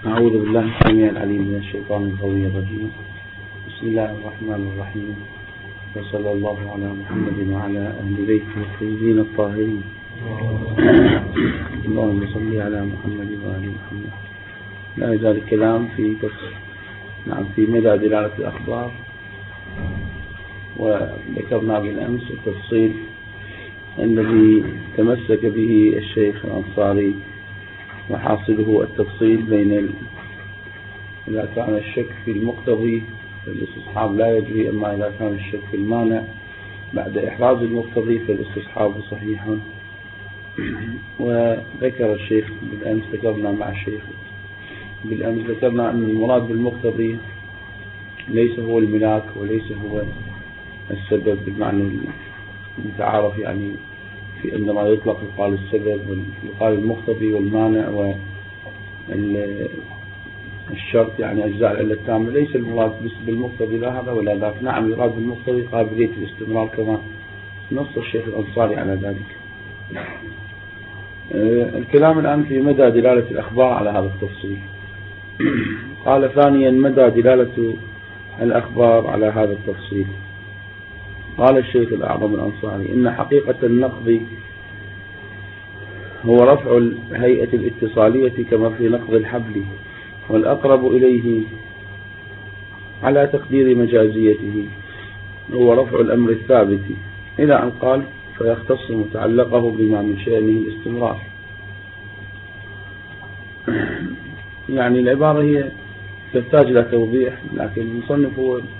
أعوذ بالله السميع العليم من الشيطان الغوي الرجيم. بسم الله الرحمن الرحيم، وصلى الله على محمد وعلى أهل بيته الطيبين الطاهرين. اللهم صل على محمد وآل محمد. لا يزال الكلام في مدى دلالة الأخبار، وذكرنا بالأمس التفصيل الذي تمسك به الشيخ الأنصاري، وحاصله التفصيل بين إذا كان الشك في المقتضي فالاستصحاب لا يجري، أما إذا كان الشك في المانع بعد إحراز المقتضي فالاستصحاب صحيح. وذكر الشيخ بالأمس، ذكرنا مع الشيخ بالأمس ذكرنا أن المراد بالمقتضي ليس هو الملاك وليس هو السبب بالمعنى المتعارف، يعني في عندما يطلق يقال السبب ويقال المقتضي والمانع والشرط، يعني أجزاء العلة التامة. ليس المراد بالمقتضي لا هذا ولا ذاك. نعم يراد بالمقتضي قابلية الاستمرار كما نص الشيخ الأنصاري على ذلك. الكلام الآن في مدى دلالة الأخبار على هذا التفصيل. قال ثانيا مدى دلالة الأخبار على هذا التفصيل. قال الشيخ الأعظم الأنصاري إن حقيقة النقض هو رفع الهيئة الاتصالية كما في نقض الحبل، والأقرب إليه على تقدير مجازيته هو رفع الأمر الثابت، إلى أن قال فيختص متعلقه بما من شأنه الاستمرار. يعني العبارة هي تحتاج إلى توضيح، لكن المصنف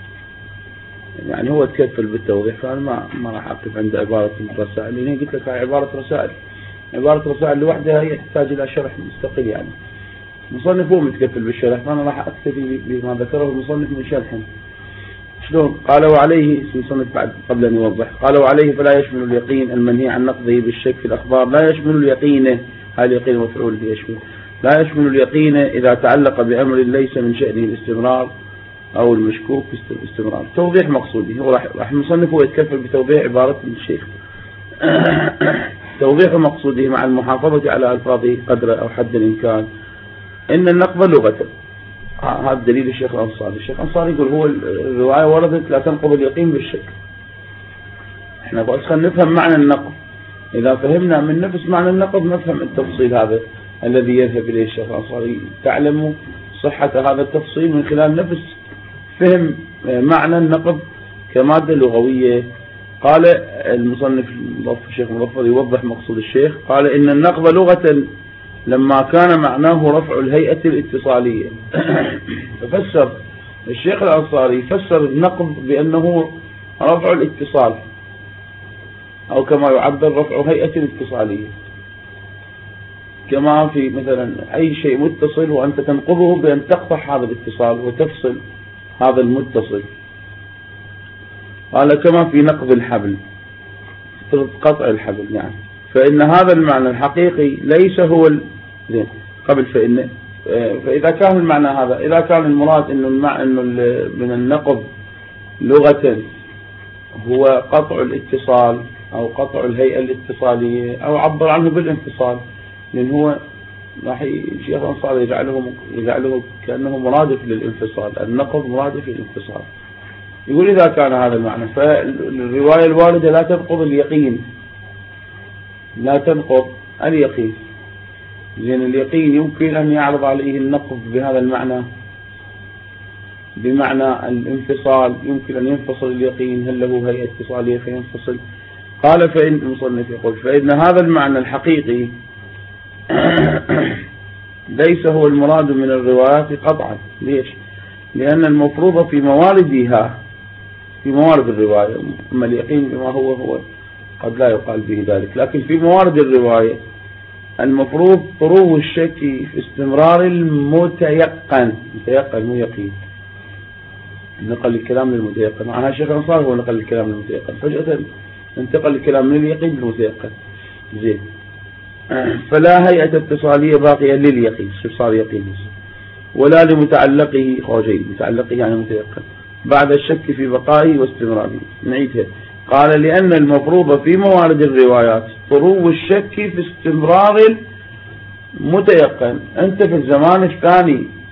هو تكفل بالتوضيح، فأنا ما راح أقف عند عبارة الرسائل، لأن قلت لك عبارة رسائل لوحدها هي تحتاج إلى شرح مستقل. يعني المصنف هو متكفل بالشرح، فأنا راح أكتفي بما ذكره المصنف من شرح. شلون؟ قال وعليه المصنف بعد قبل أن يوضح، قال وعليه فلا يشمل اليقين المنهي عن نقضه بالشك في الأخبار، لا يشمل اليقين، هذا اليقين مفعول يشمل، لا يشمل اليقين إذا تعلق بأمر ليس من شأنه الاستمرار أو المشكوك في الاستمرار. توضيح مقصودي، هو راح المصنف هو يتكفل بتوضيح عبارة الشيخ. توضيح مقصوده مع المحافظة على ألفاظه قدر أو حد الإمكان إن النقض لغة. هذا دليل الشيخ الأنصاري. الشيخ الأنصاري يقول هو الرواية وردت لا تنقض اليقين بالشك. احنا بس خلينا نفهم معنى النقض. إذا فهمنا من نفس معنى النقض نفهم التفصيل هذا الذي يذهب إليه الشيخ الأنصاري. تعلم صحة هذا التفصيل من خلال نفس فهم معنى النقض كمادة لغوية. قال المصنف الشيخ المظفر يوضح مقصود الشيخ، قال إن النقض لغة لما كان معناه رفع الهيئة الاتصالية. ففسر الشيخ الأنصاري فسر النقض بأنه رفع الاتصال، أو كما يعبر رفع هيئة الاتصالية، كما في مثلا أي شيء متصل وأنت تنقضه بأن تقطع هذا الاتصال وتفصل هذا المتصل. قال كما في نقض الحبل، قطع الحبل يعني. فإن هذا المعنى الحقيقي ليس هو قبل فإذا كان المعنى هذا، إذا كان المراد إنه من النقض لغة هو قطع الاتصال أو قطع الهيئة الاتصالية أو عبر عنه بالانفصال، لأن هو راح الشيخ الأنصاري يجعله كأنه مرادف للانفصال، النقض مرادف للانفصال. يقول إذا كان هذا المعنى فالرواية الواردة لا تنقض اليقين، لا تنقض اليقين. لأن اليقين يمكن أن يعرض عليه النقض بهذا المعنى، بمعنى الانفصال، يمكن أن ينفصل اليقين، هل له هيئة اتصالية فينفصل. قال فإن المصنف يقول فإن هذا المعنى الحقيقي ليس هو المراد من الروايات قطعا. ليش؟ لأن المفروض في مواردها، في موارد الرواية، أما اليقين بما هو قد لا يقال به ذلك، لكن في موارد الرواية المفروض طروه الشك في استمرار المتيقن. متيقن مو يقين، نقل الكلام للمتيقن. معناها الشيخ الأنصاري هو نقل الكلام للمتيقن، فجأة انتقل الكلام من اليقين للمتيقن. زين، فلا هيئة اتصالية باقية لليقين، صار يقين، ولا لمتعلقه خوجين، متعلقه يعني متيقن، بعد الشك في بقائه واستمراره. نعيدها. قال لأن المفروض في موارد الروايات طرو الشك في استمرار المتيقن. أنت في الزمان الثاني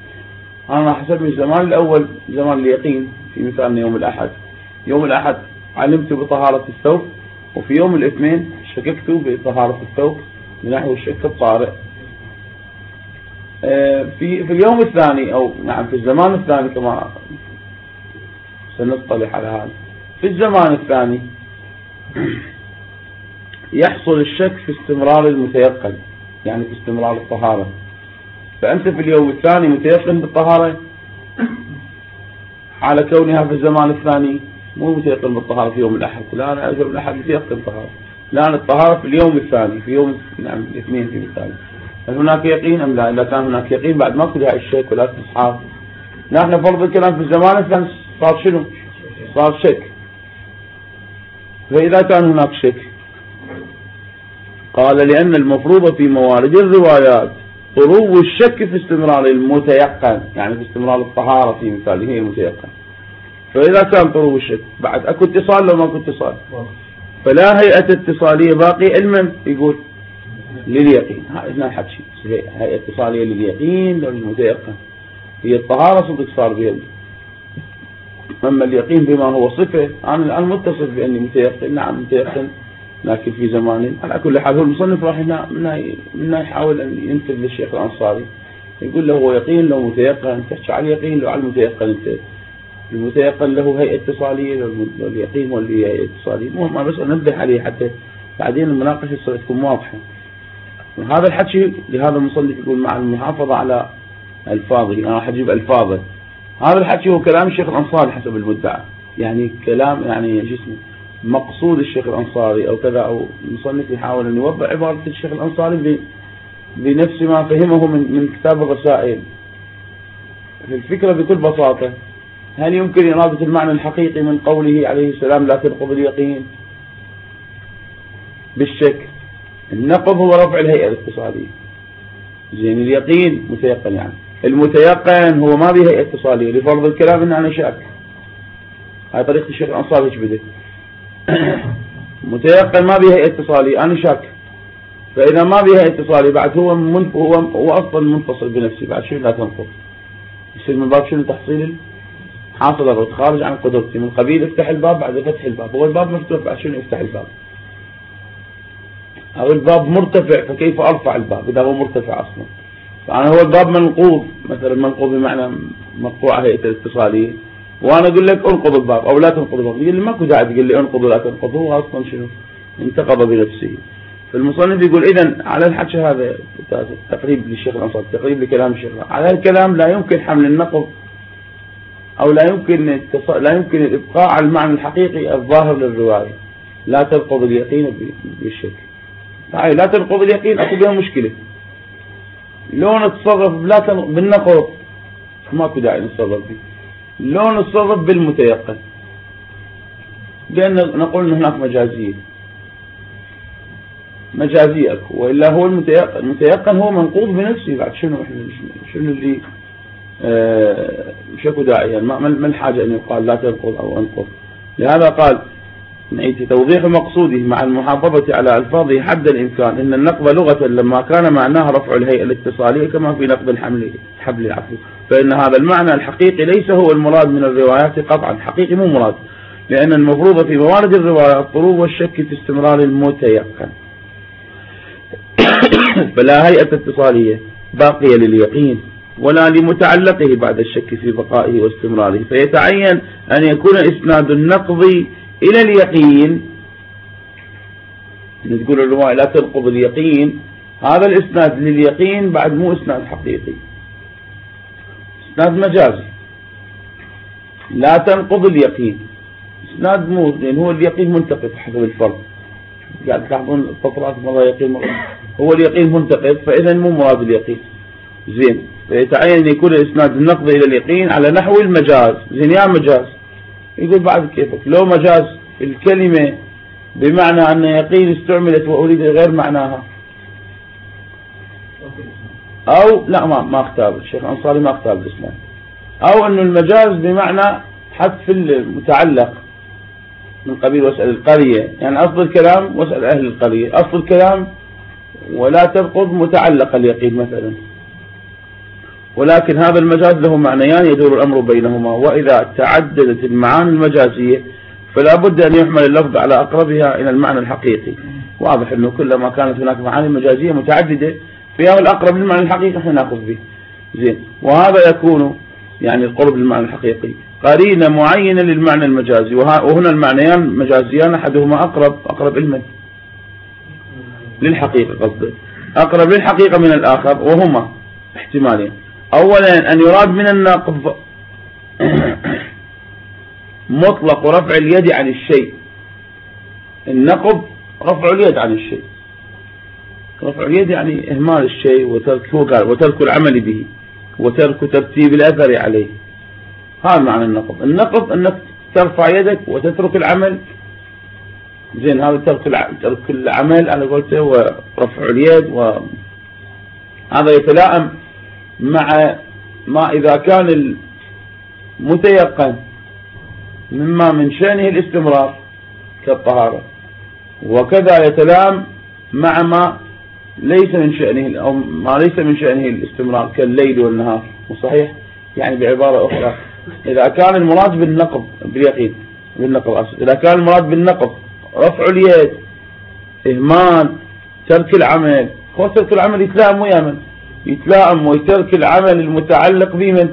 أنا حسب الزمان الأول زمان اليقين، في مثالنا يوم الأحد. يوم الأحد علمت بطهارة الثوب، وفي يوم الاثنين شككت بطهارة الثوب بنحو الشك الطارئ. في اليوم الثاني، أو نعم في الزمان الثاني كما سنطلع على هذا، في الزمان الثاني يحصل الشك في استمرار المتيقن، يعني في استمرار الطهارة. فأنت في اليوم الثاني متيقن بالطهارة على كونها في الزمان الثاني مو متيقن بالطهارة في يوم الأحد. لا، أنا يوم الأحد متيقن بالطهارة، لا، الطهارة في اليوم الثاني، في يوم نعم الاثنين في مثال. هل هناك يقين أم لا؟ إذا كان هناك يقين بعد ما كلها الشك ولا استصحاب. نحن فرض الكلام في الزمان الثاني صار شنو؟ صار شك. فإذا كان هناك شك قال لأن المفروض في موارد الروايات طلوع الشك في استمرار المتيقن، يعني في استمرار الطهارة في مثاله هي المتيقن. فإذا كان طلوع الشك بعد أكو اتصال لو ما أكو اتصال، فلا هيئة اتصالية باقي علما يقول لليقين. هنا الحكي هيئة اتصالية لليقين لو للمتيقن، هي الطهارة صدق صار بها. أما اليقين بما هو صفة، أنا الآن متصف بأني متيقن، نعم متيقن، لكن في زمان. على كل حال هو المصنف راح هنا يحاول أن ينتبه للشيخ الأنصاري، يقول له هو يقين لو متيقن، تحكي على اليقين لو على المتيقن. انت المتيقن له هيئة اتصالية، لو اليقين هو اللي هيئة اتصالية. مهم بس أنبه عليه حتى بعدين المناقشة تصير تكون واضحة. وهذا الحكي لهذا المصنف يقول مع المحافظة على ألفاظه، أنا راح أجيب ألفاظه. هذا الحكي هو كلام الشيخ الأنصاري حسب المدعى، يعني كلام يعني جسمه مقصود الشيخ الأنصاري أو كذا، أو المصنف يحاول أن يوضع عبارة الشيخ الأنصاري بنفس ما فهمه من كتاب الرسائل. الفكرة بكل بساطة، هل يمكن إرادة المعنى الحقيقي من قوله عليه السلام لا تنقض اليقين بالشك؟ النقض هو رفع الهيئة الاتصالية. زين، اليقين متيقن، يعني المتيقن هو ما به هيئة اتصالية. لفرض الكلام إن أنا شاك، هاي طريقة الشيخ الأنصاري ايش بده؟ متيقن ما به هيئة اتصالية، أنا شاك. فإذا ما به هيئة اتصالية بعد هو أصلا منفصل بنفسه، بعد شنو لا تنقض؟ يصير من باب شنو؟ تحصيل حاصل الرد خارج عن قدرتي، من قبيل افتح الباب بعد فتح الباب. هو الباب مفتوح بعد شنو يفتح الباب؟ أو الباب مرتفع، فكيف أرفع الباب إذا هو مرتفع أصلا؟ فأنا هو الباب منقوض، مثلا منقوض بمعنى مقطوع هيئة الاتصالية، وأنا أقول لك انقض الباب أو لا تنقض الباب، يقول لي ماكو داعي تقول لي انقض ولا تنقض، هو أصلا شنو؟ انتقض بنفسه. فالمصنف يقول إذن على الحكي هذا تقريب للشيخ الأنصاري، تقريب لكلام الشيخ، على الكلام لا يمكن حمل النقض، أو لا يمكن الإبقاء على المعنى الحقيقي الظاهر للرواية. لا تنقض اليقين بالشك، لا تنقض اليقين أكو بها مشكلة. لو نتصرف بالنقض ماكو داعي نتصرف به، لو نتصرف بالمتيقن، لأن نقول أن هناك مجازية أكو، وإلا هو المتيقن هو منقوض بنفسه. بعد شنو اللي شكو داعي، يعني ما الحاجة أن يقال لا تنقض أو أنقض. لهذا قال نعيد توضيح مقصوده مع المحافظة على ألفاظه حد الإمكان إن النقض لغة لما كان معناه رفع الهيئة الاتصالية كما في نقض الحبل العفو، فإن هذا المعنى الحقيقي ليس هو المراد من الروايات قطعا، حقيقي مو مراد، لأن المفروض في موارد الروايات طلوع والشك في استمرار المتيقن. فلا هيئة اتصالية باقية لليقين ولا لمتعلقه بعد الشك في بقائه واستمراره، فيتعين أن يكون إسناد النقض إلى اليقين. نقول الرواية لا تنقض اليقين، هذا الإسناد لليقين بعد مو إسناد حقيقي، إسناد مجازي. لا تنقض اليقين إسناد مو، لأن هو اليقين منتقد حسب الفرق، قاعد تلاحظون التطرات مرة يقين مرة، هو اليقين منتقد، فإذا مو مراد اليقين. زين، فيتعين أن يكون إسناد النقض إلى اليقين على نحو المجاز. زين، يا مجاز يقول بعد كيفك، لو مجاز الكلمة بمعنى أن يقين استعملت وأريد غير معناها، أو لا ما اختار الشيخ الأنصاري، ما اختار الإسلام، أو أن المجاز بمعنى حذف المتعلق من قبيل واسأل القرية، يعني أصل الكلام واسأل أهل القرية، أصل الكلام ولا تنقض متعلق اليقين مثلا. ولكن هذا المجاز له معنيان يدور الأمر بينهما، وإذا تعددت المعاني المجازية فلا بد أن يحمل اللفظ على أقربها إلى المعنى الحقيقي. واضح أنه كلما كانت هناك معاني مجازية متعددة فيها الأقرب للمعنى الحقيقي احنا نأخذ به. زين، وهذا يكون يعني القرب للمعنى الحقيقي قرينة معينة للمعنى المجازي، وهنا المعنيان مجازيان أحدهما أقرب علما للحقيقة، قصده أقرب للحقيقة من الآخر، وهما احتمالين. أولا أن يراد من النقض مطلق رفع اليد عن الشيء. النقض رفع اليد عن الشيء، رفع اليد يعني إهمال الشيء وترك العمل به وترك ترتيب الأثر عليه. هذا معنى النقض. النقض أنك ترفع يدك وتترك العمل. زين، هذا ترك العمل على قولته ورفع اليد، وهذا يتلائم مع ما إذا كان المتيقن مما من شأنه الاستمرار كالطهارة، وكذا يتلائم مع ما ليس من شأنه أو ما ليس من شأنه الاستمرار كالليل والنهار. وصحيح يعني بعبارة أخرى، إذا كان المراد بالنقض باليقين إذا كان المراد بالنقض رفع اليد إهمال ترك العمل، هو ترك العمل يتلائم ويامن يتلائم ويترك العمل المتعلق بمن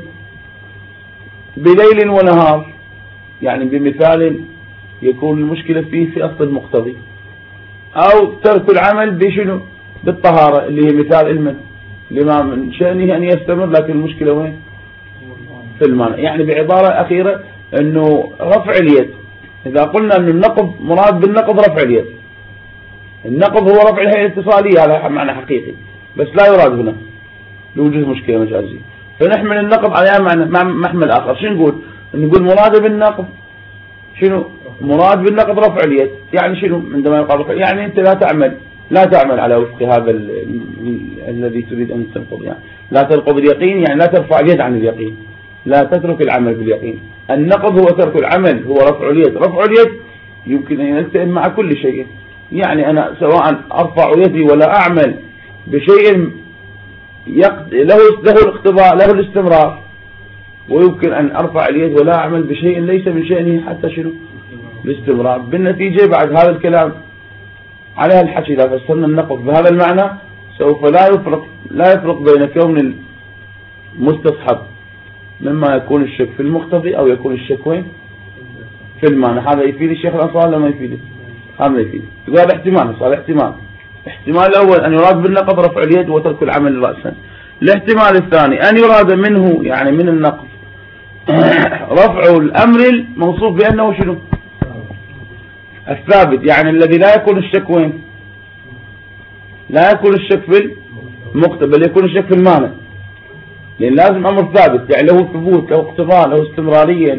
بليل ونهار، يعني بمثال يكون المشكلة فيه في أصل المقتضي، أو ترك العمل بشنو بالطهارة اللي هي مثال علما لما من شأنه أن يستمر، لكن المشكلة وين في المعنى. يعني بعبارة أخيرة أنه رفع اليد، إذا قلنا أن النقض مراد بالنقض رفع اليد، النقض هو رفع الهيئة الاتصالية على معنى حقيقي، بس لا يراد هنا لوجود مشكلة مجازية، فنحمل النقض على معنى محمل آخر. شنو نقول مراد بالنقض شنو مراد بالنقض رفع اليد، يعني شنو عندما يقال رفع يعني أنت لا تعمل على وفق هذا الذي تريد أن تنقض، يعني لا تنقض اليقين، يعني لا ترفع اليد عن اليقين، لا تترك العمل باليقين. النقض هو ترك العمل، هو رفع اليد. رفع اليد يمكن أن يلتئم مع كل شيء، يعني أنا سواء أرفع يدي ولا أعمل بشيء له الاقتضاء له الاستمرار، ويمكن أن أرفع اليد ولا أعمل بشيء ليس من شأنه حتى شنو الاستمرار. بالنتيجة بعد هذا الكلام عليها الحكي إذا فسرنا النقض بهذا المعنى سوف لا يفرق بين كون المستصحب مما يكون الشك في المقتضي أو يكون الشك وين في المعنى. هذا يفيد الشيخ الأنصاري لما يفيد هذا يفيد. هذا احتمال صار احتمال الأول أن يراد بالنقض رفع اليد وترك العمل رأسا. الاحتمال الثاني أن يراد منه يعني من النقض رفع الأمر الموصوف بأنه شنو الثابت، يعني الذي لا يكون الشك وين لا يكون الشك في المقتضى بل يكون الشك في المعنى، لأن لازم أمر ثابت يعني له ثبوت له اقتضاء له استمرارية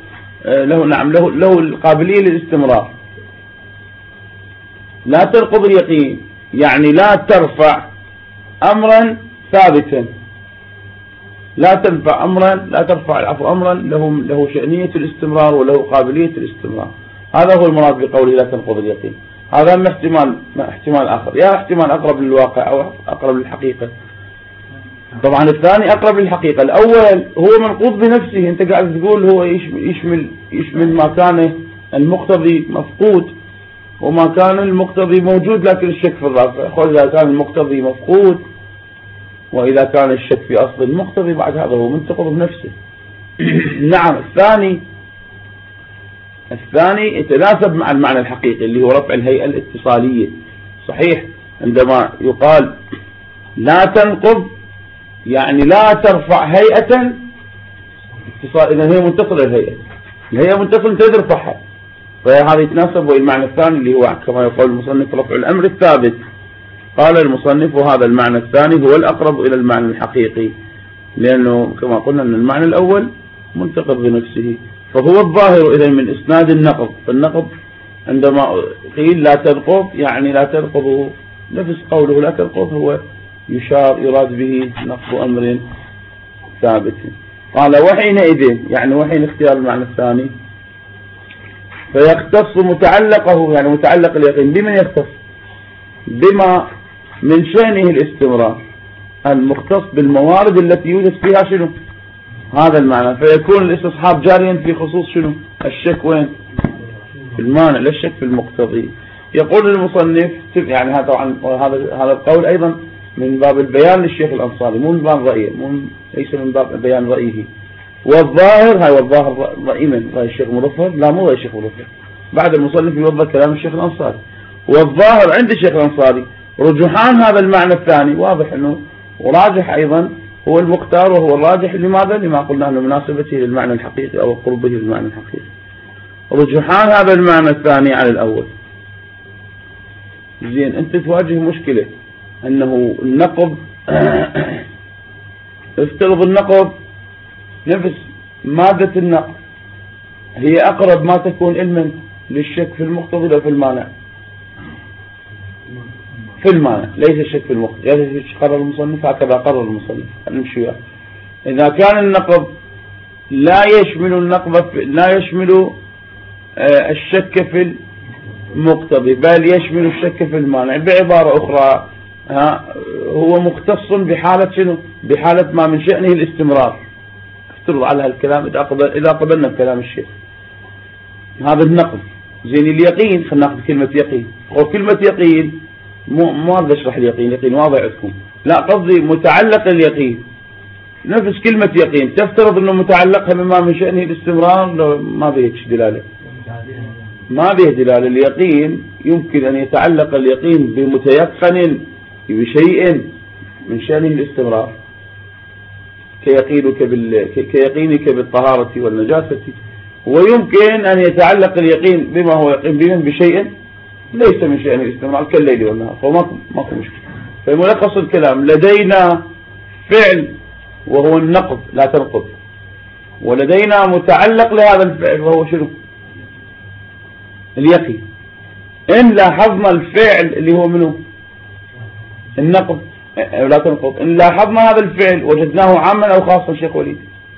له القابلية للاستمرار. لا تنقض اليقين يعني لا ترفع أمرا ثابتا، لا ترفع أمرا له شأنية الاستمرار وله قابلية الاستمرار. هذا هو المراد بقوله لا تنقض اليقين. هذا احتمال آخر، يا احتمال أقرب للواقع أو أقرب للحقيقة. طبعا الثاني أقرب للحقيقة. الأول هو منقوض بنفسه، أنت قاعد تقول هو يشمل ما كان المقتضي مفقود وما كان المقتضي موجود لكن الشك في الرفع. خذ إذا كان المقتضي مفقود وإذا كان الشك في أصل المقتضي بعد هذا هو منتقض بنفسه. نعم الثاني يتناسب مع المعنى الحقيقي اللي هو رفع الهيئة الاتصالية. صحيح عندما يقال لا تنقض يعني لا ترفع هيئة اتصال، إذا هي متصلة الهيئة متصلة ترفعها، فهذا يتناسب والمعنى الثاني اللي هو كما يقول المصنف رفع الأمر الثابت. قال المصنف وهذا المعنى الثاني هو الأقرب إلى المعنى الحقيقي، لأنه كما قلنا أن المعنى الأول منتقض بنفسه، فهو الظاهر إذا من إسناد النقض. فالنقض عندما قيل لا تنقض يعني لا تنقضه، نفس قوله لا تنقض هو يراد به نقض أمر ثابت. قال وحينئذ يعني وحين اختيار المعنى الثاني فيختص متعلقه يعني متعلق اليقين بمن يختص بما من شأنه الاستمرار المختص بالموارد التي يوجد فيها شنو هذا المعنى، فيكون الاستصحاب جاريا في خصوص شنو الشك وين في المانع، لا الشك في المقتضي. يقول المصنف يعني هذا طبعا هذا القول أيضا من باب البيان للشيخ الأنصاري، مو من باب رأيه، ليس من باب بيان رأيه. والظاهر هاي والظاهر رأي من رأي الشيخ مظفر، لا مو رأي الشيخ مظفر، بعد المصنف يوضح كلام الشيخ الأنصاري. والظاهر عند الشيخ الأنصاري رجحان هذا المعنى الثاني، واضح أنه وراجح أيضا هو المختار وهو الراجح. لماذا؟ لما قلنا أنه مناسبته للمعنى الحقيقي أو قربه للمعنى الحقيقي. رجحان هذا المعنى الثاني على الأول. زين، أنت تواجه مشكلة أنه النقض افترض النقض نفس مادة النقض هي أقرب ما تكون علما للشك في المقتضي لو في المانع. في المانع ليس الشك في المقتضي، هذا قرر المصنف، هكذا قرر المصنف. نمشي وياه. إذا كان النقض لا يشمل الشك في المقتضي بل يشمل الشك في المانع، بعبارة أخرى هو مختص بحالة شنو؟ بحالة ما من شأنه الاستمرار. افترض على هالكلام إذا قبلنا بكلام الشيخ هذا النقض. زين، اليقين خلينا ناخذ كلمة يقين. وكلمة يقين ما أريد أشرح اليقين، يقين واضح عندكم، لا قصدي متعلق اليقين. نفس كلمة يقين تفترض أنه متعلقها بما من شأنه الاستمرار، لو ما بيهش دلالة، ما به دلالة. اليقين يمكن أن يتعلق اليقين بمتيقن بشيء من شأنه الاستمرار، كيقينك بالطهارة والنجاسة، ويمكن أن يتعلق اليقين بما هو يقين به بشيء ليس من شأنه الاستمرار كالليل والنهار، فما مشكلة. فملخص الكلام لدينا فعل وهو النقض لا تنقض، ولدينا متعلق لهذا الفعل وهو شنو؟ اليقين. إن لاحظنا الفعل اللي هو منه النقض لا تنقض، إن لاحظنا هذا الفعل وجدناه عاما أو خاصا شيخ وليد؟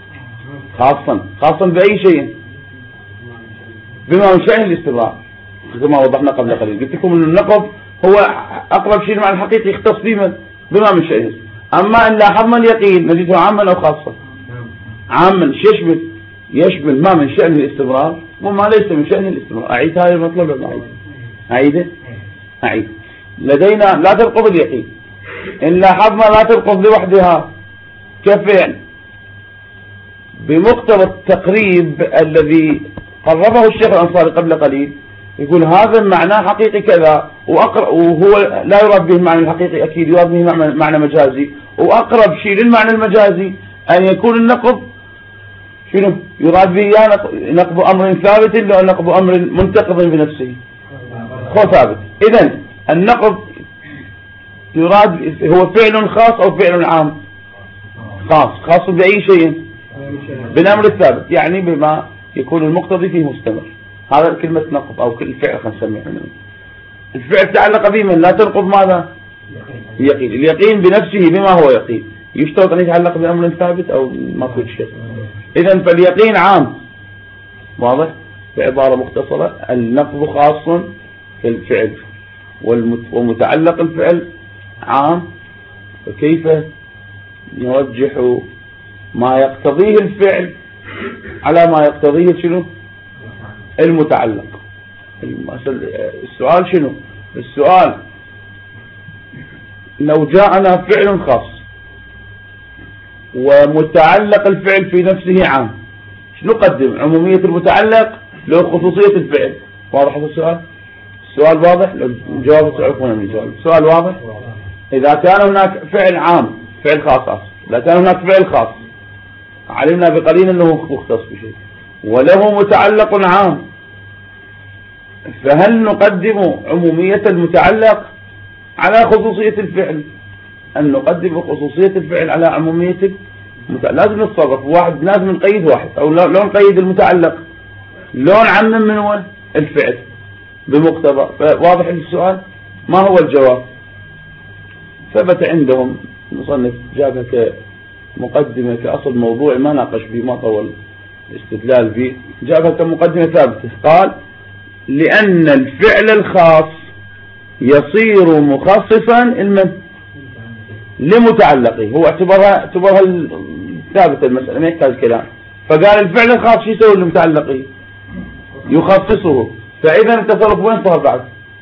خاصا بأي شيء؟ بما من شأن الاستمرار، زي ما وضحنا قبل قليل. قلت لكم أن النقض هو أقرب شيء مع الحقيقي يختص بما من شأنه. أما إن لاحظنا اليقين نجده عاما أو خاصا؟ عاما. يشمل ما من شأن الاستمرار وما ليس من شأن الاستمرار. أعيد هذا المطلب ولا أعيد؟ لدينا لا تنقض اليقين، إن لاحظنا لا تنقض لوحدها كفعل بمقتضى التقريب الذي قربه الشيخ الأنصاري قبل قليل. يقول هذا معناه حقيقي كذا، وهو لا يراد به المعنى الحقيقي، أكيد يراد به معنى مجازي، وأقرب شيء للمعنى المجازي أن يكون النقض شنو؟ يراد به نقض أمر ثابت لو نقض أمر منتقض بنفسه هو ثابت. إذن النقض يراد هو فعل خاص أو فعل عام؟ خاص بأي شيء؟ بالأمر الثابت، يعني بما يكون المقتضي فيه مستمر. هذا كلمة نقض أو كل فعل خلينا نسميه. الفعل تعلق به من لا تنقض ماذا؟ اليقين. اليقين بنفسه بما هو يقين يشترط أن يتعلق بأمر ثابت أو ما كل شيء. إذن فاليقين عام، واضح؟ بعبارة مختصرة النقض خاص في الفعل ومتعلق الفعل عام. فكيف نرجح ما يقتضيه الفعل على ما يقتضيه شنو؟ المتعلق. السؤال شنو؟ السؤال لو جاءنا فعل خاص ومتعلق الفعل في نفسه عام، شنو نقدم؟ عمومية المتعلق لو خصوصية الفعل؟ واضح السؤال؟ السؤال واضح؟ لو جواب تعرفون من الجواب. السؤال واضح؟ إذا كان هناك فعل عام فعل خاص، إذا كان هناك فعل خاص علمنا بقليل أنه مختص بشيء وله متعلق عام، فهل نقدم عمومية المتعلق على خصوصية الفعل؟ أن نقدم خصوصية الفعل على عمومية لازم نتصرف. واحد لازم نقيد واحد، أو لو نقيد المتعلق لو نعمم من هو الفعل بمقتضى. واضح السؤال؟ ما هو الجواب؟ ثبت عندهم المصنف جابها كمقدمة كأصل موضوع ما ناقش به ما طول استدلال به، جابها كمقدمة ثابتة. قال لأن الفعل الخاص يصير مخصصا لمتعلقه، هو اعتبرها ثابتة المسألة ما يحتاج كلام، فقال الفعل الخاص شو يسوي لمتعلقه؟ يخصصه. فإذا التصرف وين صار بعد؟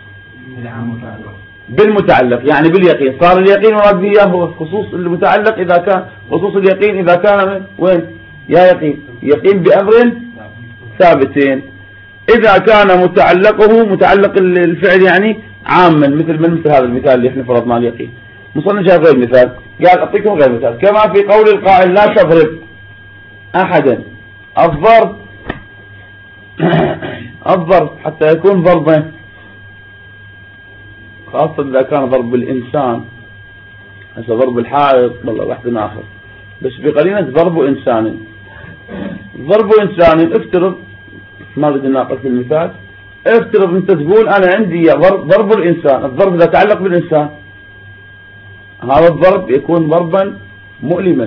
بالمتعلق، يعني باليقين. صار اليقين مراد به هو خصوص المتعلق إذا كان خصوص اليقين إذا كان وين؟ يا يقين بأمر ثابتين. إذا كان متعلق الفعل يعني عاما، مثل هذا المثال اللي احنا فرضناه اليقين. مصنف جاب غير مثال، قال أعطيكم غير مثال، كما في قول القائل لا تضرب أحدا. الضرب حتى يكون ضربا، خاصة إذا كان ضرب الإنسان، هسه ضرب الحائط والله واحد آخر، بس بقرينة ضرب إنسان. افترض، ما بدي ناقش في المثال، افترض أنت تقول أنا عندي ضرب الإنسان. الضرب إذا تعلق بالإنسان، هذا الضرب يكون ضربا مؤلما،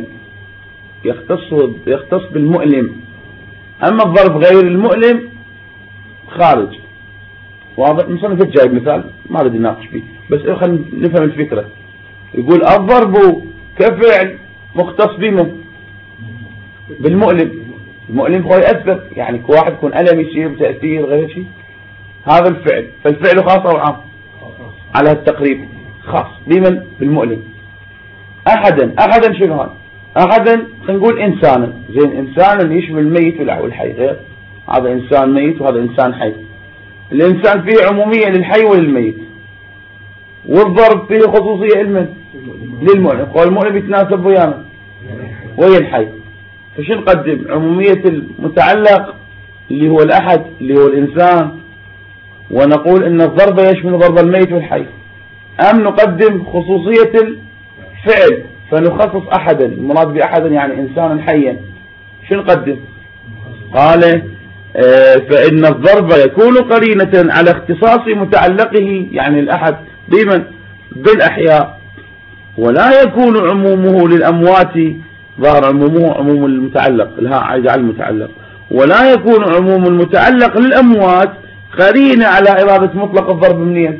يختص بالمؤلم. أما الضرب غير المؤلم خارج. واضح؟ مصنف جايب مثال ما بدي ناقش فيه، بس خلينا نفهم الفكرة. يقول الضرب كفعل مختص بمن؟ بالمؤلم. المؤلم هو يأثر، يعني كواحد يكون ألم يصير بتأثير غير شيء، هذا الفعل. فالفعل خاص أو عام؟ على التقريب خاص بمن؟ بالمؤلم. أحدا شنو هذا؟ أحدا خلينا نقول إنسانا، زين إنسانا يشمل الميت والحي، غير هذا إنسان ميت وهذا إنسان حي. الإنسان فيه عمومية للحي وللميت، والضرب فيه خصوصية للمؤلم. والمؤلم يتناسب ويانا ويا الحي. فشو نقدم؟ عمومية المتعلق اللي هو الأحد اللي هو الإنسان، ونقول إن الضرب يشمل ضرب الميت والحي، أم نقدم خصوصية الفعل فنخصص أحدا؟ المراد بأحدا يعني إنسانا حيا. شو نقدم؟ قال فإن الضرب يكون قرينة على اختصاص متعلقه، يعني الأحد بمن؟ بالأحياء، ولا يكون عمومه للأموات. ظهر عمومه عموم المتعلق، الهاء عايز على المتعلق. ولا يكون عموم المتعلق للأموات قرينة على إرادة مطلق الضرب منين؟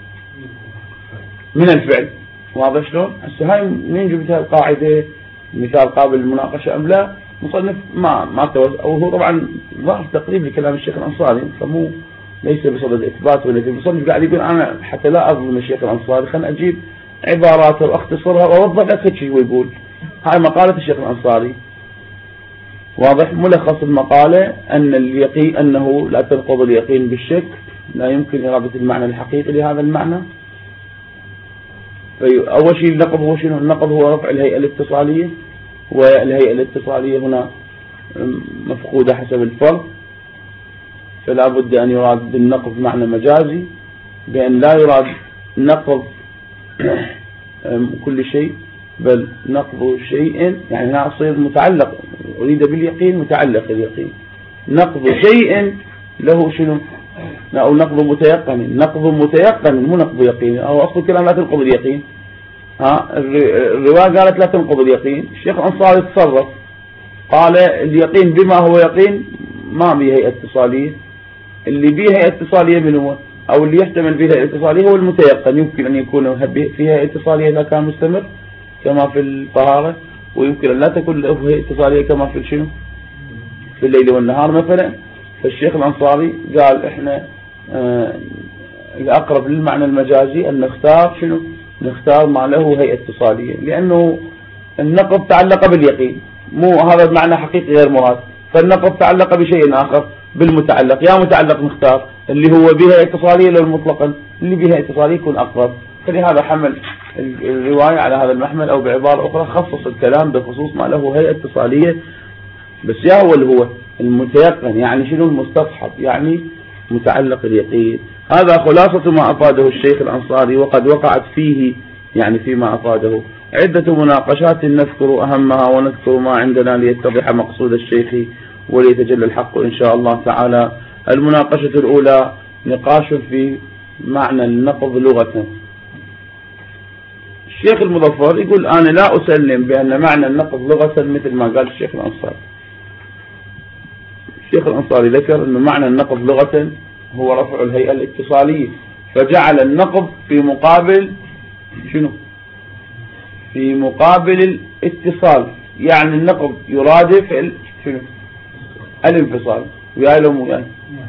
من الفعل. واضح شلون؟ هسه هاي منين جبتها القاعدة؟ مثال قابل للمناقشة أم لا؟ مصنف ما توسع، وهو طبعا ظاهر تقريب لكلام الشيخ الأنصاري، فمو ليس بصدد إثبات ولا في. المصنف قاعد يقول أنا حتى لا أظلم الشيخ الأنصاري خلنا أجيب عباراته وأختصرها وأوضح أكثر شيء. ويقول هاي مقالة الشيخ الأنصاري، واضح؟ ملخص المقالة أن اليقين أنه لا تنقض اليقين بالشك، لا يمكن إرادة المعنى الحقيقي لهذا المعنى. أول شيء النقض هو شنو؟ النقض هو رفع الهيئة الاتصالية، والهيئة الاتصالية هنا مفقودة حسب الفرق، فلا بد أن يراد بالنقض معنى مجازي، بأن لا يراد نقض كل شيء، بل نقض شيء، يعني هنا أصير متعلق، أريد باليقين متعلق اليقين. نقض شيء له شنو؟ أو نقض متيقن. نقض متيقن مو نقض يقين، أو أصل الكلام لا تنقض اليقين. الرواية قالت لا تنقض اليقين، الشيخ الأنصاري تصرف قال اليقين بما هو يقين ما به هيئة اتصالية، اللي به هيئة اتصالية من هو؟ أو اللي يحتمل به هيئة اتصالية هو المتيقن. يمكن أن يكون فيها هيئة اتصالية إذا كان مستمر كما في الطهارة، ويمكن أن لا تكون له هيئة اتصالية كما في شنو؟ في الليل والنهار مثلا. فالشيخ الأنصاري قال إحنا الأقرب للمعنى المجازي أن نختار شنو؟ نختار ما له هيئة اتصالية، لأنه النقض تعلق باليقين، مو هذا المعنى حقيقي غير مراد. فالنقض تعلق بشيء آخر بالمتعلق، يا متعلق نختار اللي هو بها اتصالية لو مطلقا، اللي بها اتصالية يكون أقرب. فلهذا حمل الرواية على هذا المحمل، أو بعبارة أخرى خصص الكلام بخصوص ما له هيئة اتصالية. بس يا هو اللي هو المتيقن، يعني شنو؟ المستصحب، يعني متعلق اليقين. هذا خلاصة ما أفاده الشيخ الأنصاري، وقد وقعت فيه يعني فيما أفاده عدة مناقشات نذكر أهمها ونذكر ما عندنا ليتضح مقصود الشيخ وليتجلى الحق إن شاء الله تعالى. المناقشة الأولى نقاش في معنى النقض لغة. الشيخ المظفر يقول أنا لا أسلم بأن معنى النقض لغة مثل ما قال الشيخ الأنصاري. الشيخ الأنصاري ذكر أن معنى النقض لغة هو رفع الهيئة الاتصالية، فجعل النقض في مقابل شنو؟ في مقابل الاتصال، يعني النقض يرادف الانفصال. وياي لو مو وياي؟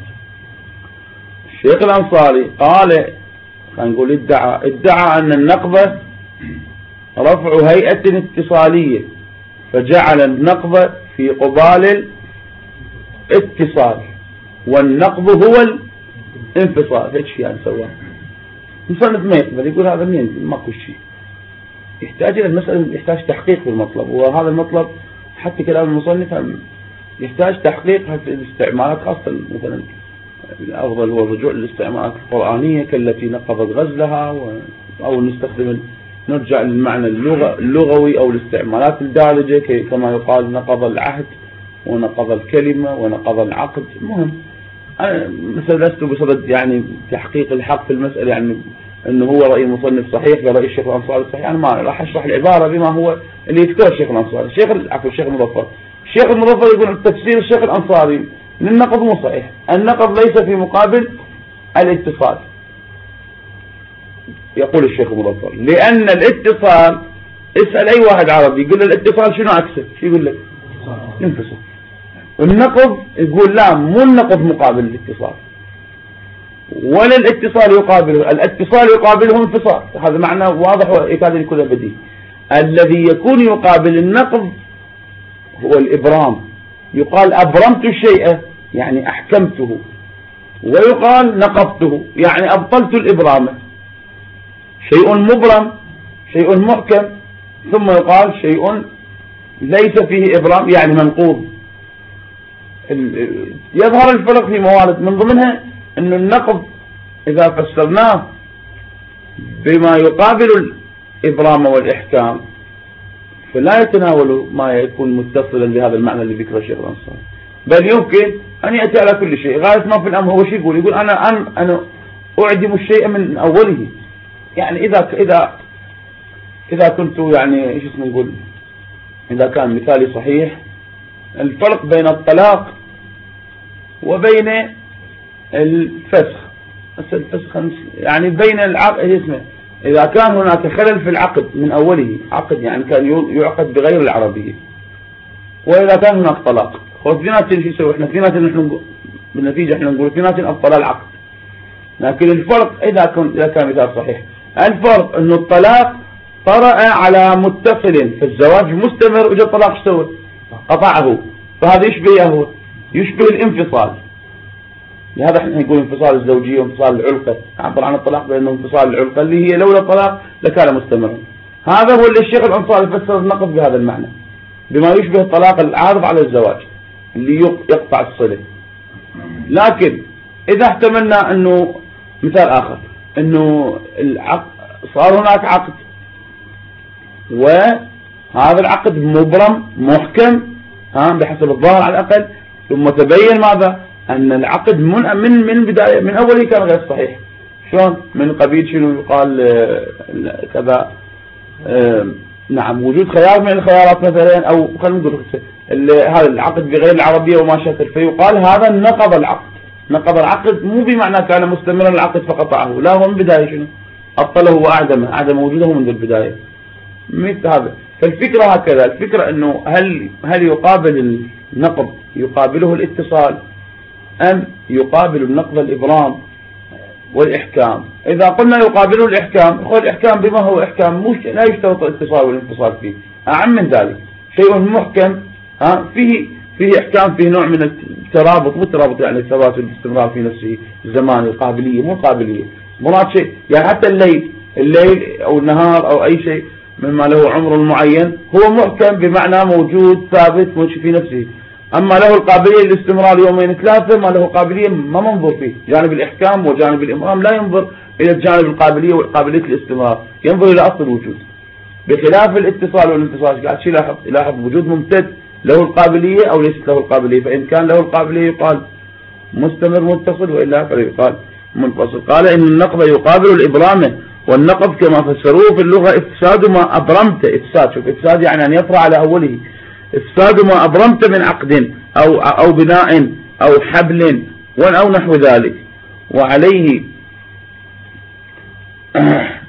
الشيخ الأنصاري قال، خلينا نقول ادعى أن النقض رفع هيئة اتصالية، فجعل النقض في قبال الاتصال، والنقض هو الانفصال. هيك شيء يعني سواه مصنف ما يقبل، يقول هذا منين؟ ماكو شيء. يحتاج إلى المسألة، يحتاج تحقيق في المطلب، وهذا المطلب حتى كلام المصنف يحتاج تحقيق حتى الاستعمالات، خاصة مثلا الأفضل هو الرجوع للاستعمالات القرآنية كالتي نقضت غزلها، أو نرجع للمعنى اللغوي أو الاستعمالات الدارجة كما يقال نقض العهد ونقض الكلمة ونقض العقد. المهم مثلا لست بصدد يعني تحقيق الحق في المسألة، يعني انه هو رأي المصنف صحيح برأي الشيخ الأنصاري صحيح، يعني ما راح اشرح العبارة بما هو اللي يذكر الشيخ الأنصاري. الشيخ المظفر يقول تفسير الشيخ الأنصاري للنقض مو صحيح، النقض ليس في مقابل الاتصال. يقول الشيخ المظفر لأن الاتصال، اسأل أي واحد عربي يقول له الاتصال شنو عكسه، شو يقول لك؟ الانفصال. والنقض يقول لا، مو النقض مقابل الاتصال، ولا الاتصال يقابله، الاتصال يقابله انفصال. هذا معنى واضح ويكاد يكون بديهي. الذي يكون يقابل النقض هو الإبرام، يقال أبرمت الشيء يعني أحكمته، ويقال نقضته يعني أبطلت الإبرامة. شيء مبرم، شيء محكم، ثم يقال شيء ليس فيه إبرام يعني منقوض. يظهر الفرق في موارد، من ضمنها أن النقض إذا فسرناه بما يقابل الإبرام والإحكام فلا يتناول ما يكون متصلا بهذا المعنى اللي ذكره الشيخ الأنصاري، بل يمكن أن يأتي على كل شيء. غاية ما في الأمر هو شيء يقول أنا أعدم الشيء من أوله. يعني إذا كنت يعني إيش اسمه نقول، إذا كان مثالي صحيح، الفرق بين الطلاق وبين الفسخ يعني بين العقد اسمه، إذا كان هناك خلل في العقد من أوله، عقد يعني كان يعقد بغير العربية، وإذا كان هناك طلاق، في ناس شو يسوي احنا، في ناس نحن بالنتيجة احنا نقول في ناس أبطل العقد. لكن الفرق إذا كان مثال صحيح، الفرق إنه الطلاق طرأ على متصل، فالزواج مستمر وجاء الطلاق ايش سوى؟ قطعه. فهذا يشبه الانفصال. لهذا احنا نقول انفصال الزوجية وانفصال العلقة، عبر عن الطلاق بأنه انفصال العلقة اللي هي لولا الطلاق لكان مستمرا. هذا هو اللي الشيخ الأنصاري فسر النقض بهذا المعنى، بما يشبه الطلاق العارض على الزواج اللي يقطع الصلة. لكن إذا احتملنا أنه مثال آخر، أنه صار هناك عقد، وهذا العقد مبرم محكم بحسب الظاهر على الأقل، ثم تبين ماذا؟ أن العقد من بداية من أوله كان غير صحيح. شلون؟ من قبيل شنو يقال كذا نعم، وجود خيار من الخيارات مثلا، أو خلينا نقول هذا العقد بغير العربية وما شكل، فيقال هذا نقض العقد. نقض العقد مو بمعنى كان مستمرا العقد فقطعه، لا، هو من بداية شنو؟ أبطله وأعدمه، أعدم وجوده منذ البداية. مثل هذا. فالفكرة هكذا، الفكرة أنه هل يقابل النقض يقابله الاتصال، أم يقابل النقض الإبرام والإحكام؟ إذا قلنا يقابله الإحكام، هو الإحكام بما هو إحكام لا يشترط الاتصال والانفصال فيه. أعم من ذلك، شيء محكم فيه إحكام، فيه نوع من الترابط، مو الترابط يعني الثبات والاستمرار في نفسه، الزمان، القابلية، مو القابلية، مراد شيء يعني حتى الليل أو النهار أو أي شيء مما له عمر معين هو محكم بمعنى موجود ثابت في نفسه. أما له القابلية للاستمرار يومين ثلاثة، ما له قابلية ما منظر فيه. جانب الإحكام وجانب الإمرام لا ينظر إلى الجانب القابلية وقابلية الاستمرار، ينظر إلى أصل الوجود. بخلاف الاتصال والانفصال قاعد شيء يلاحظ وجود ممتد له القابلية أو ليست له القابلية، فإن كان له القابلية يقال مستمر متصل، وإلا فيقال منفصل. قال إن النقض يقابل الإبرام، والنقض كما فسروه في اللغة إفساد ما أبرمت. إفساد، شوف إفساد يعني أن يطرأ على أوله. إفساد ما أبرمت من عقد أو بناء أو حبل أو نحو ذلك. وعليه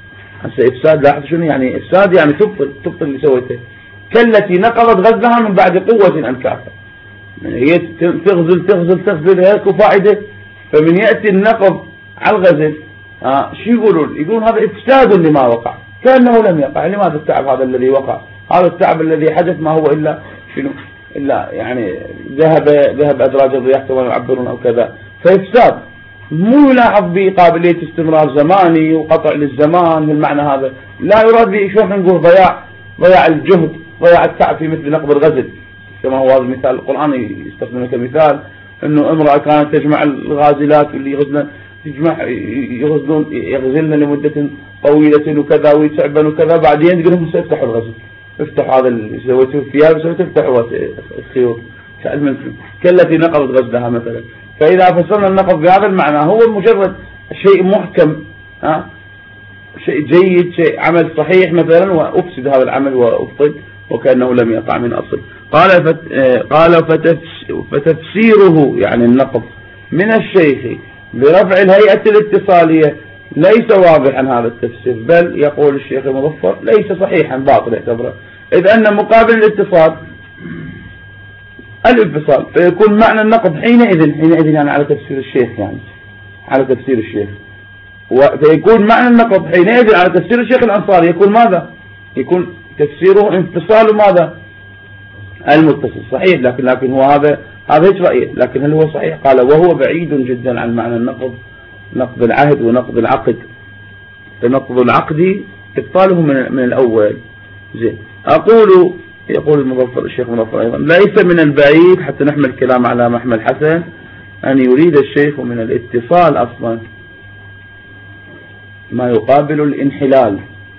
هسه إفساد، لاحظ شنو يعني إفساد؟ يعني تبطل اللي سويته. كالتي نقضت غزلها من بعد قوة أنكافة، يعني هي تغزل هيك فائدة، فمن يأتي النقض على الغزل شو يقولون هذا إفساد لما وقع، كأنه لم يقع. لماذا التعب هذا الذي وقع؟ هذا التعب الذي حدث ما هو إلا شنو؟ إلا يعني ذهب أدراج الرياح كما يعبرون أو كذا. فإفساد مو يلاحظ بقابلية استمرار زماني وقطع للزمان بالمعنى هذا، لا يراد به شو نقول ضياع الجهد، ضياع التعب في مثل نقض الغزل، كما هو هذا المثال القرآني يستخدمه كمثال، انه امرأة كانت تجمع الغازلات واللي يغزلن لمدة طويلة وكذا ويتعبن وكذا، بعدين تقول لهم سيفتحوا الغزل، افتحوا هذا اللي سويتوه الثياب سيفتحوا الخيوط كالتي نقضت غزلها مثلا. فإذا فسرنا النقض بهذا المعنى هو مجرد شيء محكم، شيء جيد، شيء عمل صحيح مثلا، وأفسد هذا العمل وأبطل وكأنه لم يقع من أصل. قال فتفسيره يعني النقض من الشيخ برفع الهيئة الاتصالية ليس واضحا هذا التفسير، بل يقول الشيخ المظفر ليس صحيحا، باطل يعتبره، إذ أن مقابل الاتصال الانفصال، فيكون معنى النقض حينئذ يعني على تفسير الشيخ، يعني على تفسير الشيخ، فيكون معنى النقض حينئذ على تفسير الشيخ الأنصاري يكون ماذا؟ يكون تفسيره انفصال ماذا؟ المتصل. صحيح، لكن هو هذا هيك رأيه، لكن هل هو صحيح؟ قال وهو بعيد جدا عن معنى النقض، نقض العهد ونقض العقد، فنقض العقد ابطاله من الأول. زين، يقول المظفر الشيخ المظفر أيضا ليس من البعيد حتى نحمل الكلام على محمل حسن أن يريد الشيخ من الاتصال أصلا ما يقابل الانحلال.